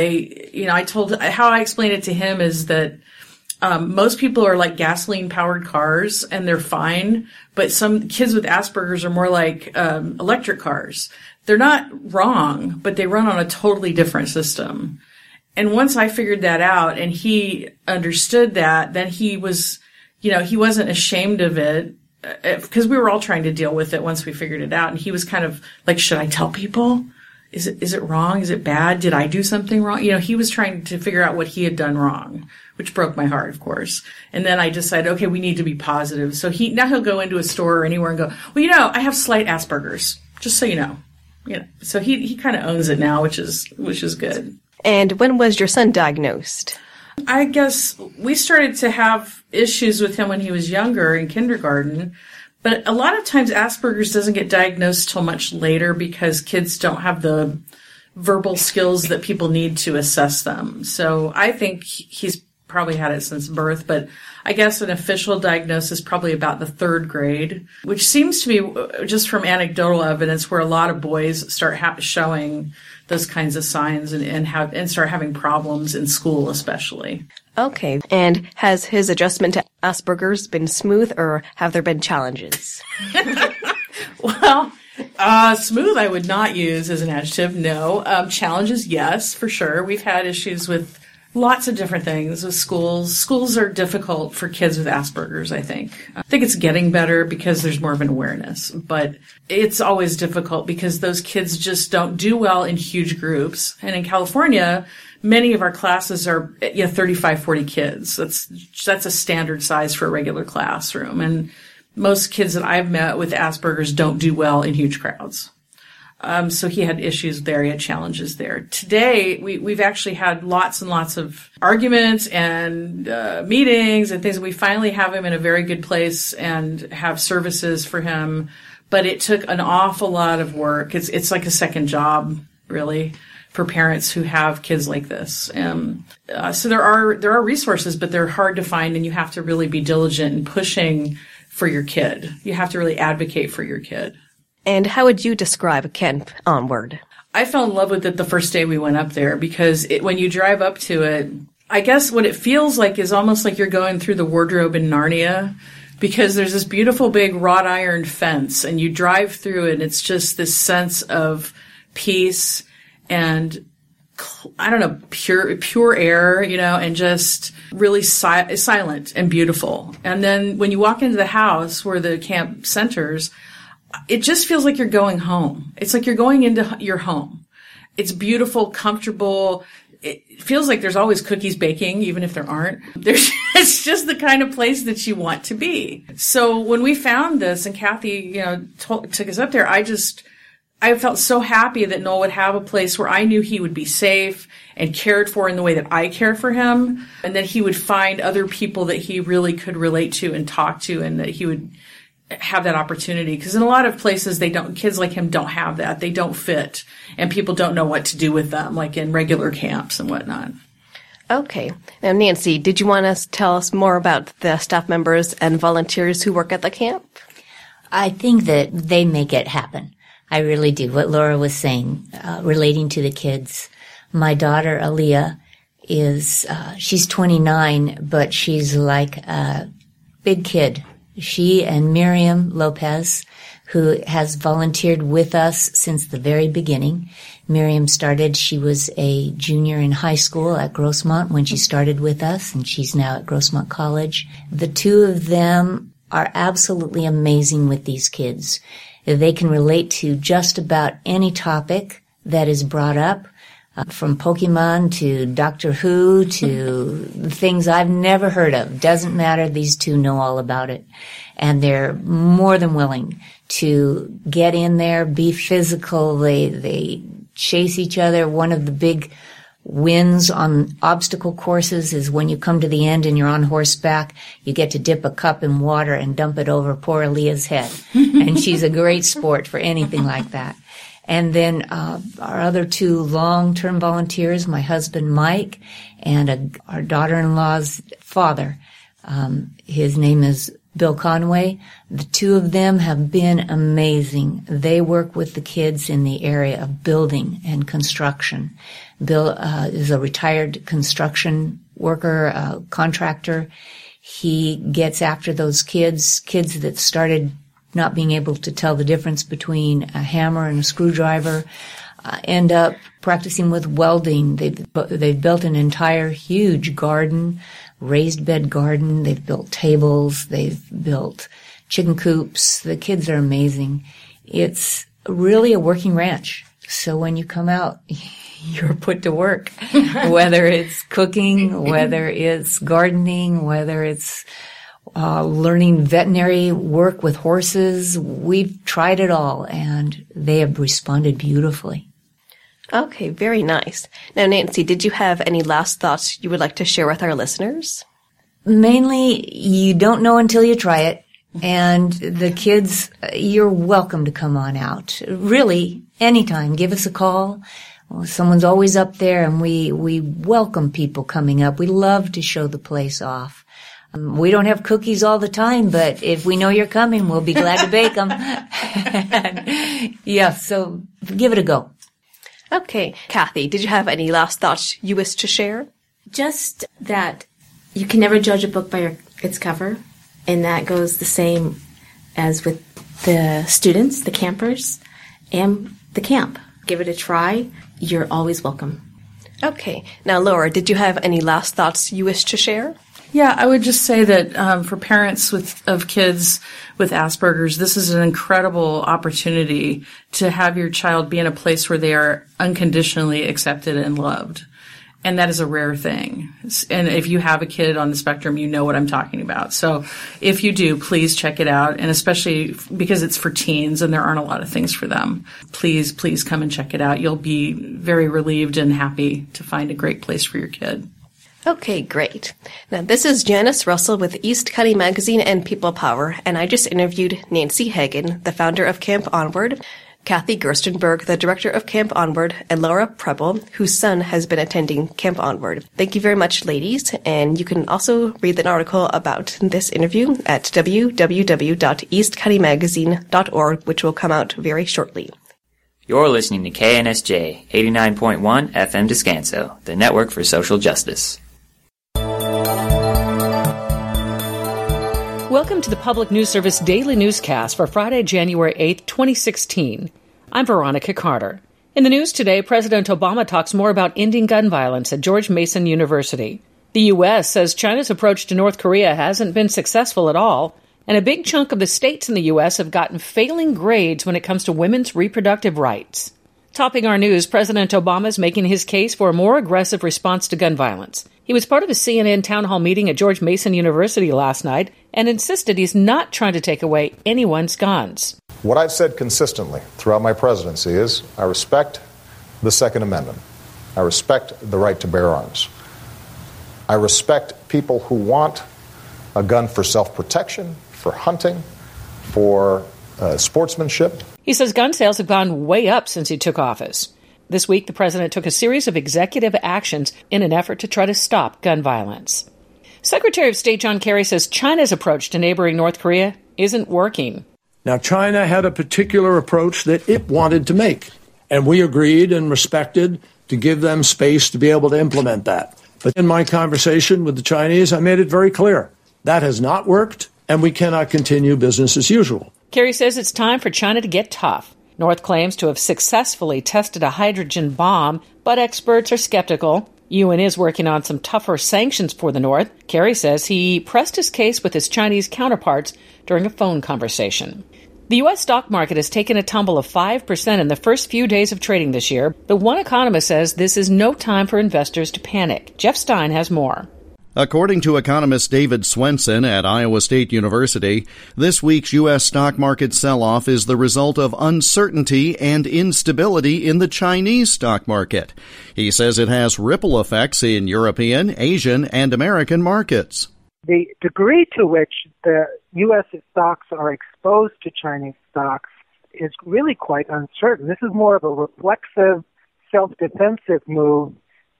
How I explain it to him is that most people are like gasoline-powered cars, and they're fine. But some kids with Asperger's are more like electric cars. They're not wrong, but they run on a totally different system. And once I figured that out, and he understood that, then he was, he wasn't ashamed of it, because we were all trying to deal with it once we figured it out. And he was kind of like, "Should I tell people? Is it wrong? Is it bad? Did I do something wrong?" He was trying to figure out what he had done wrong, which broke my heart, of course. And then I decided, okay, we need to be positive. So now he'll go into a store or anywhere and go, "Well, I have slight Asperger's, just so you know." So he kind of owns it now, which is good. And when was your son diagnosed? I guess we started to have issues with him when he was younger, in kindergarten. But a lot of times Asperger's doesn't get diagnosed till much later, because kids don't have the verbal skills that people need to assess them. So I think he's probably had it since birth, but I guess an official diagnosis probably about the 3rd grade, which seems to be just from anecdotal evidence where a lot of boys start showing those kinds of signs and start having problems in school, especially. Okay. And has his adjustment to Asperger's been smooth, or have there been challenges? Well, smooth I would not use as an adjective, no. Challenges, yes, for sure. We've had issues with lots of different things with schools. Schools are difficult for kids with Asperger's, I think. I think it's getting better because there's more of an awareness, but it's always difficult because those kids just don't do well in huge groups. And in California, many of our classes are 35, 40 kids. That's a standard size for a regular classroom. And most kids that I've met with Asperger's don't do well in huge crowds. So he had issues there. He had challenges there. Today, we've actually had lots and lots of arguments and meetings and things. We finally have him in a very good place and have services for him. But it took an awful lot of work. It's like a second job, really, for parents who have kids like this. So there are resources, but they're hard to find, and you have to really be diligent in pushing for your kid. You have to really advocate for your kid. And how would you describe Camp Onward? I fell in love with it the first day we went up there because when you drive up to it, I guess what it feels like is almost like you're going through the wardrobe in Narnia, because there's this beautiful big wrought iron fence and you drive through it and it's just this sense of peace and, I don't know, pure air, and just really silent and beautiful. And then when you walk into the house where the camp centers, it just feels like you're going home. It's like you're going into your home. It's beautiful, comfortable. It feels like there's always cookies baking, even if there aren't. It's just the kind of place that you want to be. So when we found this and Kathy, took us up there, I felt so happy that Noel would have a place where I knew he would be safe and cared for in the way that I care for him, and that he would find other people that he really could relate to and talk to, and that he would have that opportunity. Because in a lot of places, kids like him don't have that. They don't fit, and people don't know what to do with them, like in regular camps and whatnot. Okay. Now, Nancy, did you want to tell us more about the staff members and volunteers who work at the camp? I think that they make it happen. I really do. What Laura was saying, relating to the kids. My daughter, Aaliyah, she's 29, but she's like a big kid. She and Miriam Lopez, who has volunteered with us since the very beginning. Miriam she was a junior in high school at Grossmont when she started with us, and she's now at Grossmont College. The two of them are absolutely amazing with these kids. They can relate to just about any topic that is brought up, from Pokemon to Doctor Who to things I've never heard of. Doesn't matter. These two know all about it. And they're more than willing to get in there, be physical. They chase each other. One of the big wins on obstacle courses is when you come to the end and you're on horseback, you get to dip a cup in water and dump it over poor Aaliyah's head. And she's a great sport for anything like that. And then our other two long-term volunteers, my husband Mike and our daughter-in-law's father. His name is Bill Conway. The two of them have been amazing. They work with the kids in the area of building and construction. Bill is a retired construction worker, contractor. He gets after those kids that started not being able to tell the difference between a hammer and a screwdriver, end up practicing with welding. They've built an entire huge garden, raised bed garden. They've built tables. They've built chicken coops. The kids are amazing. It's really a working ranch. So when you come out, you're put to work, whether it's cooking, whether it's gardening, whether it's learning veterinary work with horses. We've tried it all, and they have responded beautifully. Okay, very nice. Now, Nancy, did you have any last thoughts you would like to share with our listeners? Mainly, you don't know until you try it. And the kids, you're welcome to come on out. Really, anytime. Give us a call. Someone's always up there, and we welcome people coming up. We love to show the place off. We don't have cookies all the time, but if we know you're coming, we'll be glad to bake them. Yeah, so give it a go. Okay. Kathy, did you have any last thoughts you wish to share? Just that you can never judge a book by its cover, and that goes the same as with the students, the campers, and the camp. Give it a try. You're always welcome. Okay. Now, Laura, did you have any last thoughts you wish to share? Yeah, I would just say that for parents of kids with Asperger's, this is an incredible opportunity to have your child be in a place where they are unconditionally accepted and loved. And that is a rare thing. And if you have a kid on the spectrum, you know what I'm talking about. So if you do, please check it out. And especially because it's for teens and there aren't a lot of things for them, please come and check it out. You'll be very relieved and happy to find a great place for your kid. Okay, great. Now, this is Janice Russell with East County Magazine and People Power, and I just interviewed Nancy Hagen, the founder of Camp Onward, Kathy Gerstenberg, the director of Camp Onward, and Laura Preble, whose son has been attending Camp Onward. Thank you very much, ladies, and you can also read an article about this interview at www.eastcountymagazine.org, which will come out very shortly. You're listening to KNSJ 89.1 FM Descanso, the network for social justice. Welcome to the Public News Service Daily Newscast for Friday, January 8th, 2016. I'm Veronica Carter. In the news today, President Obama talks more about ending gun violence at George Mason University. The U.S. says China's approach to North Korea hasn't been successful at all, and a big chunk of the states in the U.S. have gotten failing grades when it comes to women's reproductive rights. Topping our news, President Obama is making his case for a more aggressive response to gun violence. He was part of a CNN town hall meeting at George Mason University last night and insisted he's not trying to take away anyone's guns. What I've said consistently throughout my presidency is I respect the Second Amendment. I respect the right to bear arms. I respect people who want a gun for self-protection, for hunting, for sportsmanship. He says gun sales have gone way up since he took office. This week, the president took a series of executive actions in an effort to try to stop gun violence. Secretary of State John Kerry says China's approach to neighboring North Korea isn't working. Now, China had a particular approach that it wanted to make, and we agreed and respected to give them space to be able to implement that. But in my conversation with the Chinese, I made it very clear that has not worked, and we cannot continue business as usual. Kerry says it's time for China to get tough. North claims to have successfully tested a hydrogen bomb, but experts are skeptical. UN is working on some tougher sanctions for the North. Kerry says he pressed his case with his Chinese counterparts during a phone conversation. The U.S. stock market has taken a tumble of 5% in the first few days of trading this year, but one economist says this is no time for investors to panic. Jeff Stein has more. According to economist David Swenson at Iowa State University, this week's U.S. stock market sell-off is the result of uncertainty and instability in the Chinese stock market. He says it has ripple effects in European, Asian, and American markets. The degree to which the U.S. stocks are exposed to Chinese stocks is really quite uncertain. This is more of a reflexive, self-defensive move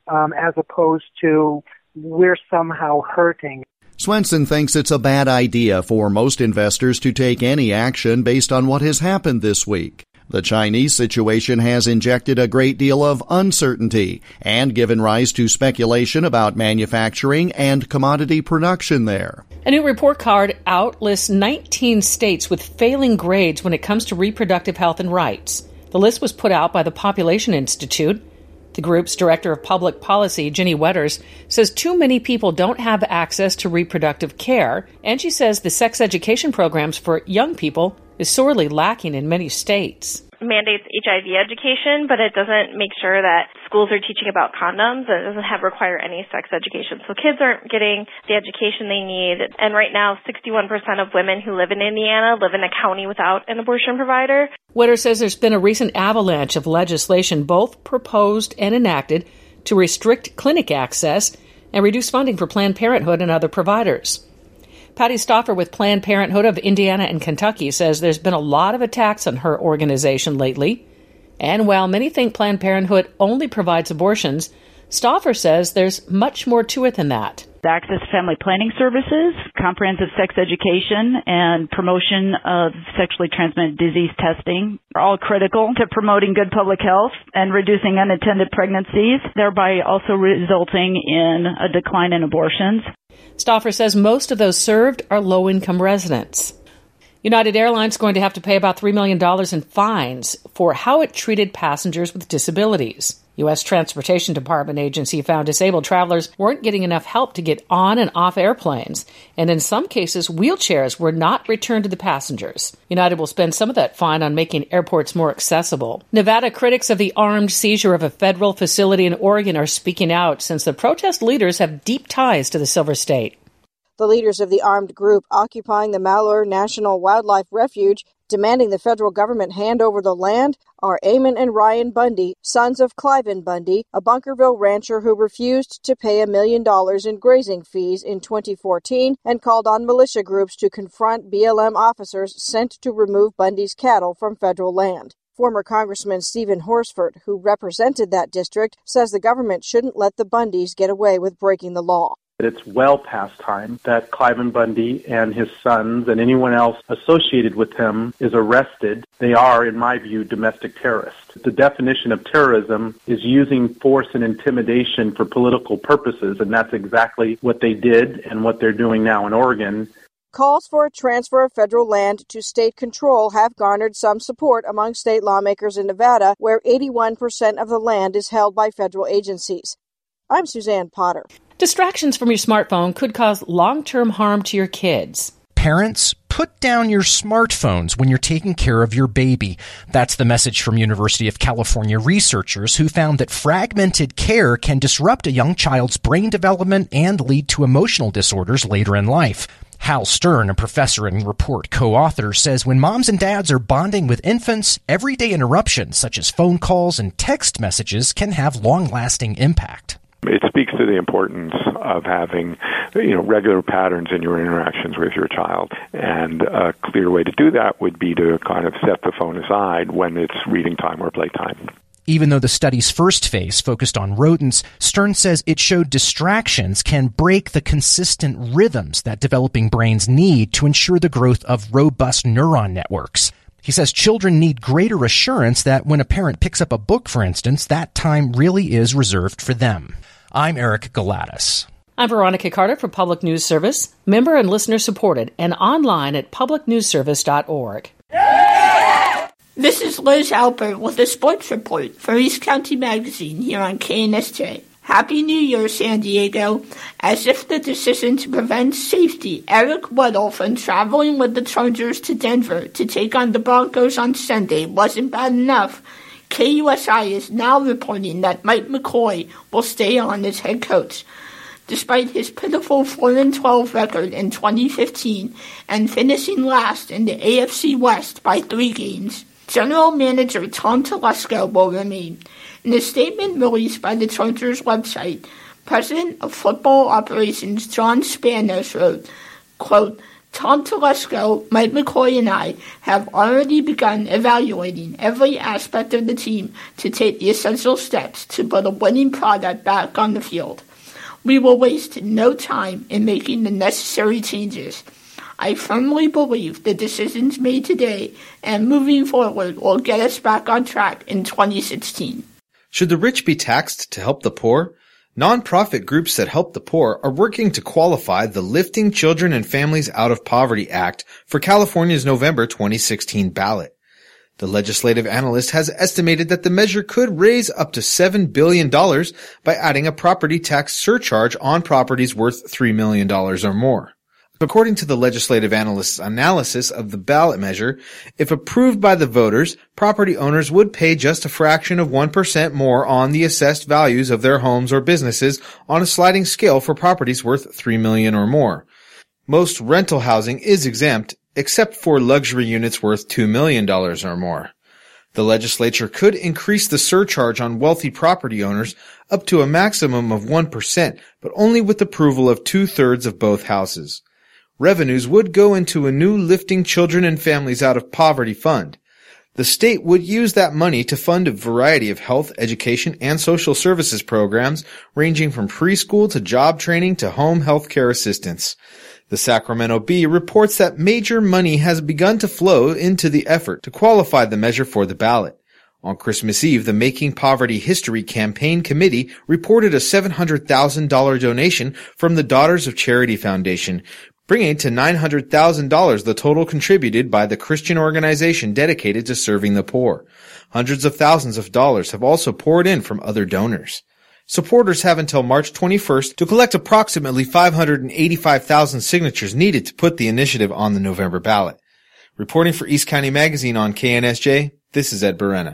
as opposed to we're somehow hurting. Swenson thinks it's a bad idea for most investors to take any action based on what has happened this week. The Chinese situation has injected a great deal of uncertainty and given rise to speculation about manufacturing and commodity production there. A new report card out lists 19 states with failing grades when it comes to reproductive health and rights. The list was put out by the Population Institute. The group's director of public policy, Ginny Wetters, says too many people don't have access to reproductive care, and she says the sex education programs for young people is sorely lacking in many states. Mandates HIV education, but it doesn't make sure that schools are teaching about condoms. It doesn't require any sex education. So kids aren't getting the education they need. And right now, 61% of women who live in Indiana live in a county without an abortion provider. Wetter says there's been a recent avalanche of legislation, both proposed and enacted, to restrict clinic access and reduce funding for Planned Parenthood and other providers. Patty Stauffer with Planned Parenthood of Indiana and Kentucky says there's been a lot of attacks on her organization lately. And while many think Planned Parenthood only provides abortions, Stauffer says there's much more to it than that. Access to family planning services, comprehensive sex education, and promotion of sexually transmitted disease testing are all critical to promoting good public health and reducing unattended pregnancies, thereby also resulting in a decline in abortions. Stauffer says most of those served are low-income residents. United Airlines is going to have to pay about $3 million in fines for how it treated passengers with disabilities. U.S. Transportation Department agency found disabled travelers weren't getting enough help to get on and off airplanes, and in some cases, wheelchairs were not returned to the passengers. United will spend some of that fine on making airports more accessible. Nevada critics of the armed seizure of a federal facility in Oregon are speaking out since the protest leaders have deep ties to the Silver State. The leaders of the armed group occupying the Malheur National Wildlife Refuge, demanding the federal government hand over the land, are Eamon and Ryan Bundy, sons of Cliven Bundy, a Bunkerville rancher who refused to pay $1 million in grazing fees in 2014 and called on militia groups to confront BLM officers sent to remove Bundy's cattle from federal land. Former Congressman Stephen Horsford, who represented that district, says the government shouldn't let the Bundys get away with breaking the law. It's well past time that Cliven Bundy and his sons and anyone else associated with him is arrested. They are, in my view, domestic terrorists. The definition of terrorism is using force and intimidation for political purposes, and that's exactly what they did and what they're doing now in Oregon. Calls for a transfer of federal land to state control have garnered some support among state lawmakers in Nevada, where 81% of the land is held by federal agencies. I'm Suzanne Potter. Distractions from your smartphone could cause long-term harm to your kids. Parents, put down your smartphones when you're taking care of your baby. That's the message from University of California researchers who found that fragmented care can disrupt a young child's brain development and lead to emotional disorders later in life. Hal Stern, a professor and report co-author, says when moms and dads are bonding with infants, everyday interruptions such as phone calls and text messages can have long-lasting impact. It speaks to the importance of having, regular patterns in your interactions with your child. And a clear way to do that would be to kind of set the phone aside when it's reading time or playtime. Even though the study's first phase focused on rodents, Stern says it showed distractions can break the consistent rhythms that developing brains need to ensure the growth of robust neuron networks. He says children need greater assurance that when a parent picks up a book, for instance, that time really is reserved for them. I'm Eric Galatis. I'm Veronica Carter for Public News Service, member and listener supported, and online at publicnewsservice.org. This is Liz Albert with a sports report for East County Magazine here on KNSJ. Happy New Year, San Diego. As if the decision to prevent safety Eric Weddle from traveling with the Chargers to Denver to take on the Broncos on Sunday wasn't bad enough, KUSI is now reporting that Mike McCoy will stay on as head coach. Despite his pitiful 4-12 record in 2015 and finishing last in the AFC West by 3 games, General Manager Tom Telesco will remain. In a statement released by the Chargers website, President of Football Operations John Spanos wrote, quote, Tom Telesco, Mike McCoy, and I have already begun evaluating every aspect of the team to take the essential steps to put a winning product back on the field. We will waste no time in making the necessary changes. I firmly believe the decisions made today and moving forward will get us back on track in 2016. Should the rich be taxed to help the poor? Nonprofit groups that help the poor are working to qualify the Lifting Children and Families Out of Poverty Act for California's November 2016 ballot. The legislative analyst has estimated that the measure could raise up to $7 billion by adding a property tax surcharge on properties worth $3 million or more. According to the legislative analyst's analysis of the ballot measure, if approved by the voters, property owners would pay just a fraction of 1% more on the assessed values of their homes or businesses on a sliding scale for properties worth $3 million or more. Most rental housing is exempt, except for luxury units worth $2 million or more. The legislature could increase the surcharge on wealthy property owners up to a maximum of 1%, but only with approval of 2/3 of both houses. Revenues would go into a new Lifting Children and Families Out of Poverty fund. The state would use that money to fund a variety of health, education, and social services programs ranging from preschool to job training to home health care assistance. The Sacramento Bee reports that major money has begun to flow into the effort to qualify the measure for the ballot. On Christmas Eve, the Making Poverty History Campaign Committee reported a $700,000 donation from the Daughters of Charity Foundation, bringing to $900,000 the total contributed by the Christian organization dedicated to serving the poor. Hundreds of thousands of dollars have also poured in from other donors. Supporters have until March 21st to collect approximately 585,000 signatures needed to put the initiative on the November ballot. Reporting for East County Magazine on KNSJ, this is Ed Berena.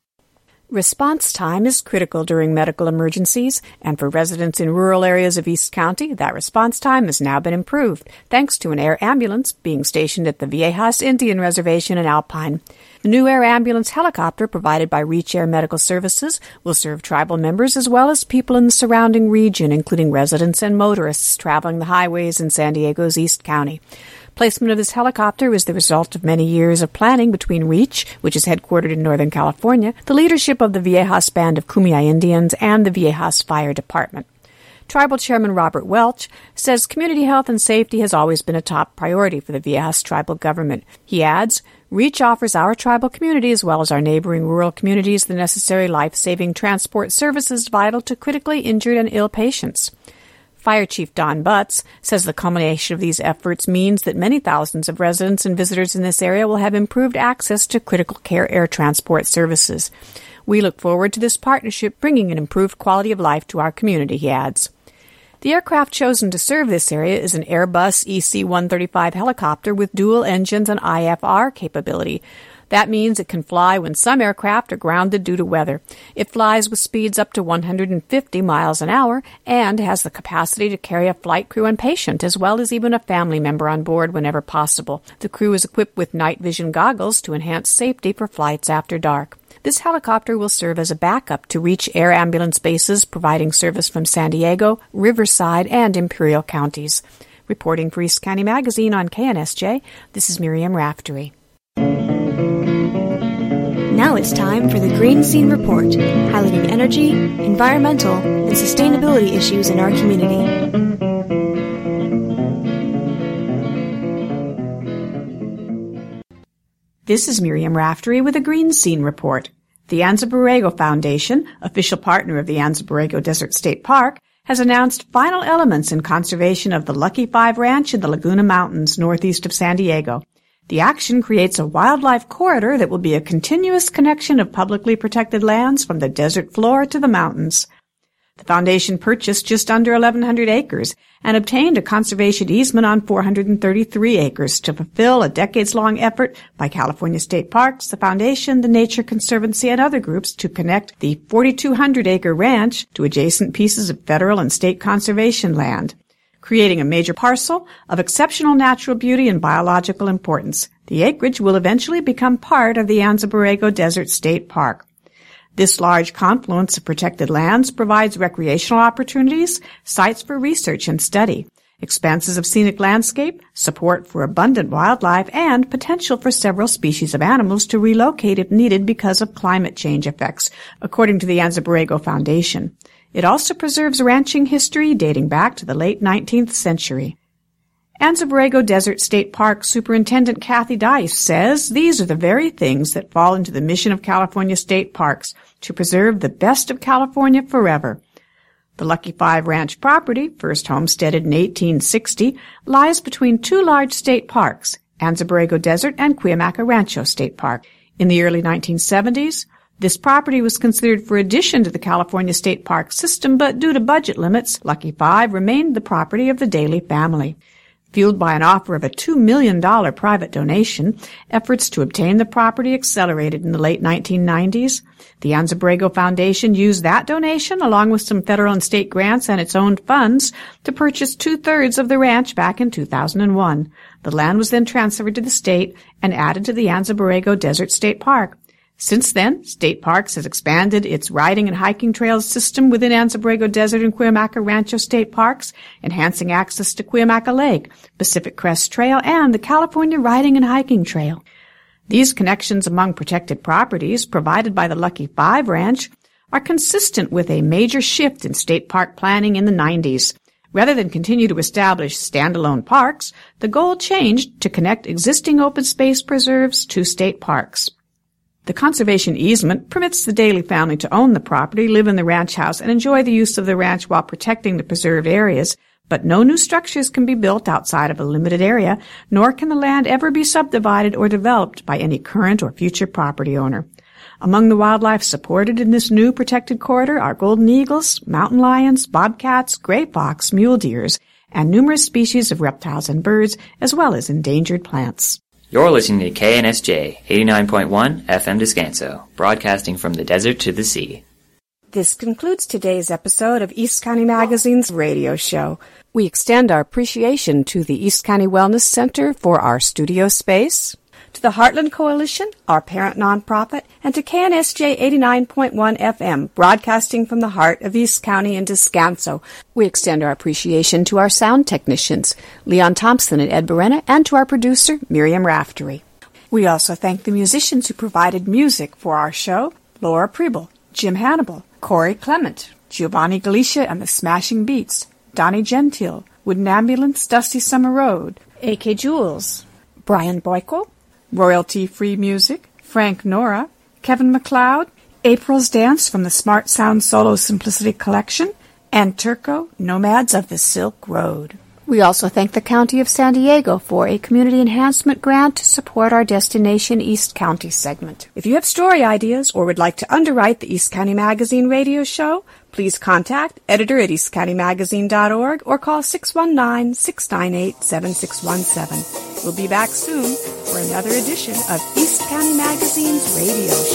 Response time is critical during medical emergencies, and for residents in rural areas of East County, that response time has now been improved, thanks to an air ambulance being stationed at the Viejas Indian Reservation in Alpine. The new air ambulance helicopter provided by Reach Air Medical Services will serve tribal members as well as people in the surrounding region, including residents and motorists traveling the highways in San Diego's East County. Placement of this helicopter is the result of many years of planning between Reach, which is headquartered in Northern California, the leadership of the Viejas Band of Kumeyaay Indians, and the Viejas Fire Department. Tribal Chairman Robert Welch says community health and safety has always been a top priority for the Viejas tribal government. He adds, Reach offers our tribal community as well as our neighboring rural communities the necessary life-saving transport services vital to critically injured and ill patients. Fire Chief Don Butts says the culmination of these efforts means that many thousands of residents and visitors in this area will have improved access to critical care air transport services. We look forward to this partnership bringing an improved quality of life to our community, he adds. The aircraft chosen to serve this area is an Airbus EC-135 helicopter with dual engines and IFR capability. That means it can fly when some aircraft are grounded due to weather. It flies with speeds up to 150 miles an hour and has the capacity to carry a flight crew and patient, as well as even a family member on board whenever possible. The crew is equipped with night vision goggles to enhance safety for flights after dark. This helicopter will serve as a backup to Reach air ambulance bases, providing service from San Diego, Riverside, and Imperial counties. Reporting for East County Magazine on KNSJ, this is Miriam Raftery. Now it's time for the Green Scene Report, highlighting energy, environmental, and sustainability issues in our community. This is Miriam Raftery with a Green Scene Report. The Anza Borrego Foundation, official partner of the Anza Borrego Desert State Park, has announced final elements in conservation of the Lucky 5 Ranch in the Laguna Mountains northeast of San Diego. The action creates a wildlife corridor that will be a continuous connection of publicly protected lands from the desert floor to the mountains. The foundation purchased just under 1,100 acres and obtained a conservation easement on 433 acres to fulfill a decades-long effort by California State Parks, the foundation, the Nature Conservancy, and other groups to connect the 4,200-acre ranch to adjacent pieces of federal and state conservation land, creating a major parcel of exceptional natural beauty and biological importance. The acreage will eventually become part of the Anza Borrego Desert State Park. This large confluence of protected lands provides recreational opportunities, sites for research and study, expanses of scenic landscape, support for abundant wildlife, and potential for several species of animals to relocate if needed because of climate change effects, according to the Anza Borrego Foundation. It also preserves ranching history dating back to the late 19th century. Anza Borrego Desert State Park Superintendent Kathy Dice says these are the very things that fall into the mission of California State Parks, to preserve the best of California forever. The Lucky 5 Ranch property, first homesteaded in 1860, lies between two large state parks, Anza Borrego Desert and Cuyamaca Rancho State Park. In the early 1970s, this property was considered for addition to the California State Park system, but due to budget limits, Lucky 5 remained the property of the Daly family. Fueled by an offer of a $2 million private donation, efforts to obtain the property accelerated in the late 1990s. The Anza Borrego Foundation used that donation, along with some federal and state grants and its own funds, to purchase 2/3 of the ranch back in 2001. The land was then transferred to the state and added to the Anza Borrego Desert State Park. Since then, State Parks has expanded its riding and hiking trails system within Anza Borrego Desert and Cuyamaca Rancho State Parks, enhancing access to Cuyamaca Lake, Pacific Crest Trail, and the California Riding and Hiking Trail. These connections among protected properties provided by the Lucky 5 Ranch are consistent with a major shift in state park planning in the 90s. Rather than continue to establish standalone parks, the goal changed to connect existing open space preserves to state parks. The conservation easement permits the Daly family to own the property, live in the ranch house, and enjoy the use of the ranch while protecting the preserved areas, but no new structures can be built outside of a limited area, nor can the land ever be subdivided or developed by any current or future property owner. Among the wildlife supported in this new protected corridor are golden eagles, mountain lions, bobcats, gray fox, mule deers, and numerous species of reptiles and birds, as well as endangered plants. You're listening to KNSJ 89.1 FM Descanso, broadcasting from the desert to the sea. This concludes today's episode of East County Magazine's radio show. We extend our appreciation to the East County Wellness Center for our studio space, to the Heartland Coalition, our parent nonprofit, and to KNSJ 89.1 FM, broadcasting from the heart of East County and Descanso. We extend our appreciation to our sound technicians, Leon Thompson and Ed Berena, and to our producer, Miriam Raftery. We also thank the musicians who provided music for our show, Laura Preble, Jim Hannibal, Corey Clement, Giovanni Galicia and the Smashing Beats, Donnie Gentile, Wooden Ambulance, Dusty Summer Road, A.K. Jules, Brian Boyko, Royalty-Free Music, Frank Nora, Kevin MacLeod, April's Dance from the Smart Sound Solo Simplicity Collection, and Turco, Nomads of the Silk Road. We also thank the County of San Diego for a community enhancement grant to support our Destination East County segment. If you have story ideas or would like to underwrite the East County Magazine radio show, please contact editor@eastcountymagazine.org or call 619-698-7617. We'll be back soon for another edition of East County Magazine's radio show.